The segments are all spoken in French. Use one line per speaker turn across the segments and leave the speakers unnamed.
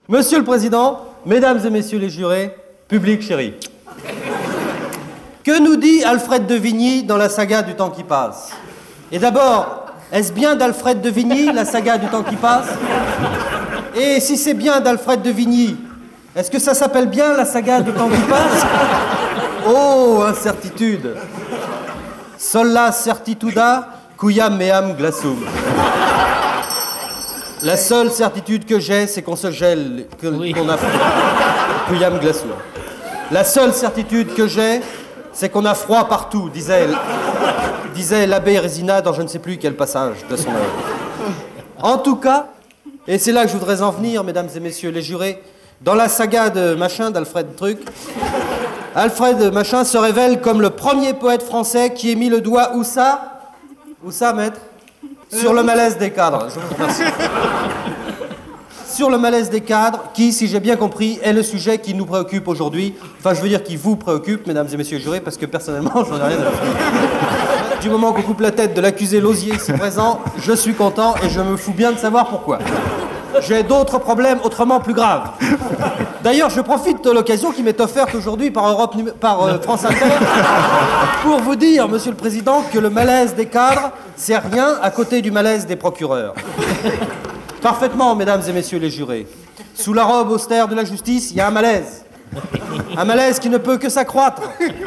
Monsieur le Président, Mesdames et Messieurs les jurés, public chéri. Que nous dit Alfred de Vigny dans la saga du temps qui passe? Et d'abord, est-ce bien d'Alfred de Vigny, la saga du temps qui passe? Et si c'est bien d'Alfred de Vigny, est-ce que ça s'appelle bien la saga du temps qui passe? Oh, incertitude. Sola certituda, cuiam meam glacium. La seule certitude que j'ai, c'est qu'on se gèle, qu'on a froid. Cuiam glacium. La seule certitude que j'ai, c'est qu'on a froid partout, disait l'abbé Résina dans je ne sais plus quel passage de son œuvre. En tout cas, et c'est là que je voudrais en venir, mesdames et messieurs les jurés, dans la saga de machin, d'Alfred Truc, Alfred Machin se révèle comme le premier poète français qui ait mis le doigt où ça, maître? Sur le malaise des cadres. Je vous remercie. Sur le malaise des cadres, qui, si j'ai bien compris, est le sujet qui nous préoccupe aujourd'hui. Enfin, je veux dire qui vous préoccupe, mesdames et messieurs les jurés, parce que personnellement, j'en ai rien à faire. Du moment qu'on coupe la tête de l'accusé Lausier ici présent, je suis content et je me fous bien de savoir pourquoi. J'ai d'autres problèmes autrement plus graves. D'ailleurs, je profite de l'occasion qui m'est offerte aujourd'hui par France Inter pour vous dire, Monsieur le Président, que le malaise des cadres, c'est rien à côté du malaise des procureurs. Parfaitement, mesdames et messieurs les jurés. Sous la robe austère de la justice, il y a un malaise. Un malaise qui ne peut que s'accroître.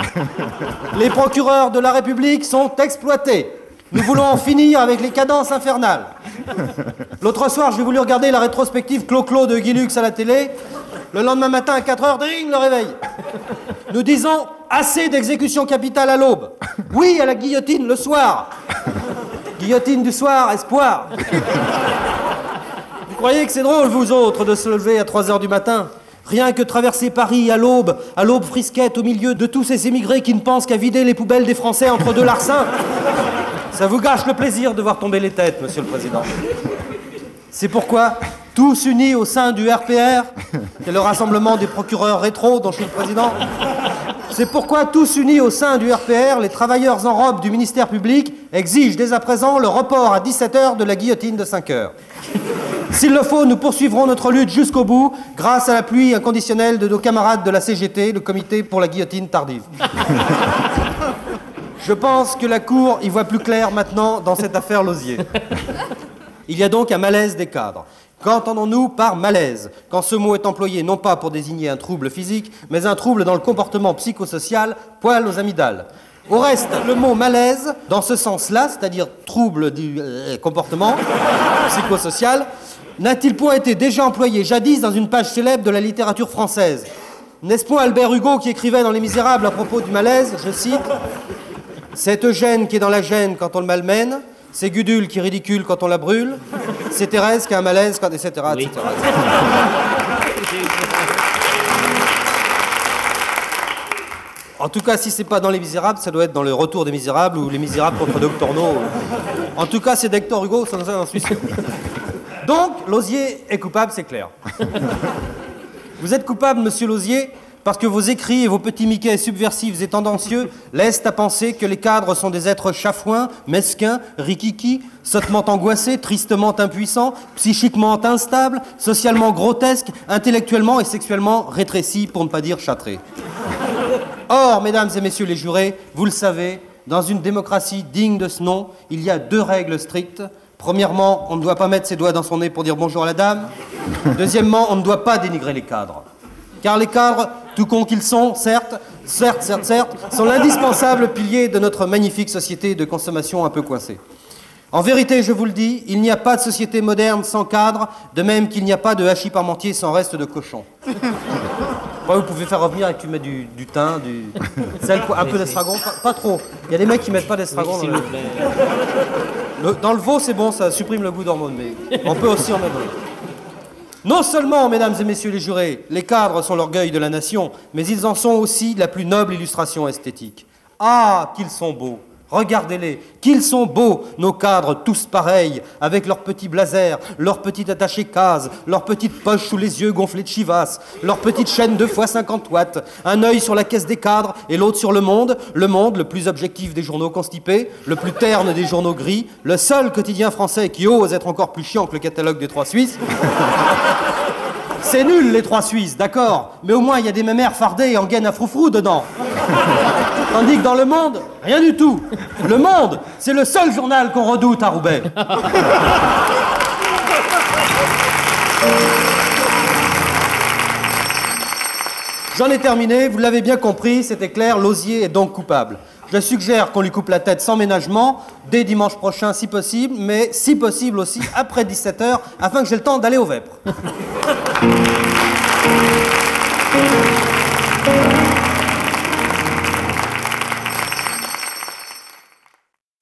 Les procureurs de la République sont exploités. Nous voulons en finir avec les cadences infernales. L'autre soir, j'ai voulu regarder la rétrospective Clo-Clo de Guy Lux à la télé. Le lendemain matin, à 4h, ding, le réveil. Nous disons assez d'exécution capitale à l'aube. Oui, à la guillotine le soir. Guillotine du soir, espoir. Vous croyez que c'est drôle, vous autres, de se lever à 3h du matin? Rien que traverser Paris à l'aube frisquette, au milieu de tous ces émigrés qui ne pensent qu'à vider les poubelles des Français entre deux larcins. Ça vous gâche le plaisir de voir tomber les têtes, Monsieur le Président. C'est pourquoi, tous unis au sein du RPR, qui est le rassemblement des procureurs rétro dont je suis le président, c'est pourquoi, tous unis au sein du RPR, les travailleurs en robe du ministère public exigent dès à présent le report à 17h de la guillotine de 5h. S'il le faut, nous poursuivrons notre lutte jusqu'au bout, grâce à l'appui inconditionnel de nos camarades de la CGT, le comité pour la guillotine tardive. Je pense que la Cour y voit plus clair maintenant dans cette affaire Lausier. Il y a donc un malaise des cadres. Qu'entendons-nous par malaise, quand ce mot est employé non pas pour désigner un trouble physique, mais un trouble dans le comportement psychosocial, poil aux amygdales? Au reste, le mot malaise, dans ce sens-là, c'est-à-dire trouble du comportement psychosocial, n'a-t-il point été déjà employé jadis dans une page célèbre de la littérature française? N'est-ce point Albert Hugo qui écrivait dans Les Misérables à propos du malaise, je cite, « C'est Eugène qui est dans la gêne quand on le malmène, c'est Gudule qui ridicule quand on la brûle, c'est Thérèse qui a un malaise quand... etc. Oui. etc. En tout cas, si c'est pas dans Les Misérables, ça doit être dans Le Retour des Misérables ou Les Misérables contre Doctorno. En tout cas, c'est d'Hector Hugo, ça j'en suis sûr. Donc, Lausier est coupable, c'est clair. Vous êtes coupable, monsieur Lausier, parce que vos écrits et vos petits Mickey subversifs et tendancieux laissent à penser que les cadres sont des êtres chafouins, mesquins, rikiki, sottement angoissés, tristement impuissants, psychiquement instables, socialement grotesques, intellectuellement et sexuellement rétrécis, pour ne pas dire châtrés. Or, mesdames et messieurs les jurés, vous le savez, dans une démocratie digne de ce nom, il y a 2 règles strictes. Premièrement, on ne doit pas mettre ses doigts dans son nez pour dire bonjour à la dame. Deuxièmement, on ne doit pas dénigrer les cadres. Car les cadres, tout cons qu'ils sont, certes, sont l'indispensable pilier de notre magnifique société de consommation un peu coincée. En vérité, je vous le dis, il n'y a pas de société moderne sans cadre, de même qu'il n'y a pas de hachis parmentier sans reste de cochon. Ouais, vous pouvez faire revenir et que tu mets du thym, un peu d'estragon, pas trop. Il y a des mecs qui mettent pas d'estragon. Oui, dans le veau, c'est bon, ça supprime le goût d'hormones, mais on peut aussi en mettre. Non seulement, mesdames et messieurs les jurés, les cadres sont l'orgueil de la nation, mais ils en sont aussi la plus noble illustration esthétique. Ah, qu'ils sont beaux! Regardez-les, qu'ils sont beaux, nos cadres tous pareils, avec leurs petits blazers, leurs petits attachés cases, leurs petites poches sous les yeux gonflées de chivasse, leurs petites chaînes 2x50 watts, un œil sur la caisse des cadres et l'autre sur le monde, le plus objectif des journaux constipés, le plus terne des journaux gris, le seul quotidien français qui ose être encore plus chiant que le catalogue des 3 Suisses. C'est nul, les 3 Suisses, d'accord. Mais au moins, il y a des mémères fardées et en gaine à froufrou dedans. Tandis que dans Le Monde, rien du tout. Le Monde, c'est le seul journal qu'on redoute à Roubaix. J'en ai terminé, vous l'avez bien compris, c'était clair, Lausier est donc coupable. Je suggère qu'on lui coupe la tête sans ménagement, dès dimanche prochain si possible, mais si possible aussi après 17h, afin que j'ai le temps d'aller aux vêpres.